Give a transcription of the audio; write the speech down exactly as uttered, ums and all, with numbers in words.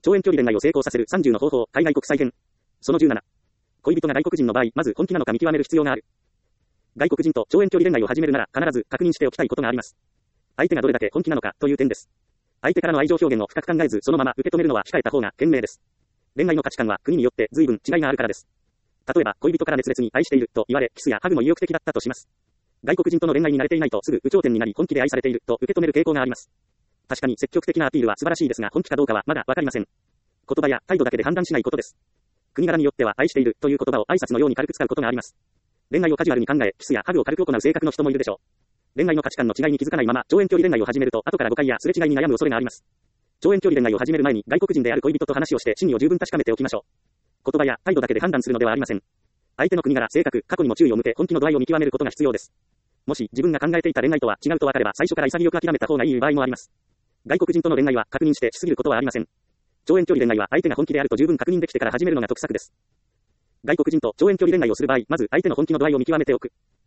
長遠距離恋愛を成功させるさんじゅうの方法、海外国際編。そのじゅうなな。恋人が外国人の場合、まず本気なのか見極める必要がある。外国人と長遠距離恋愛を始めるなら、必ず確認しておきたいことがあります。相手がどれだけ本気なのかという点です。相手からの愛情表現を深く考えず、そのまま受け止めるのは控えた方が賢明です。恋愛の価値観は国によって随分違いがあるからです。例えば、恋人から熱烈に愛していると言われ、キスやハグも意欲的だったとします。外国人との恋愛に慣れていないとすぐ有頂天になり本気で愛されていると受け止める傾向があります。確かに積極的なアピールは素晴らしいですが、本気かどうかはまだわかりません。言葉や態度だけで判断しないことです。国柄によっては愛しているという言葉を挨拶のように軽く使うことがあります。恋愛をカジュアルに考え、キスやハグを軽く行う性格の人もいるでしょう。恋愛の価値観の違いに気づかないまま長遠距離恋愛を始めると後から誤解やすれ違いに悩む恐れがあります。長遠距離恋愛を始める前に外国人である恋人と話をして真意を十分確かめておきましょう。言葉や態度だけで判断するのではありません。相手の国柄、性格、過去にも注意を向け本気の度合いを見極めることが必要です。もし自分が考えていた恋愛とは違うと分かれば最初から潔く諦めた方がいい場合もあります。外国人との恋愛は確認してしすぎることはありません。長遠距離恋愛は相手が本気であると十分確認できてから始めるのが得策です。外国人と長遠距離恋愛をする場合、まず相手の本気の度合いを見極めておく。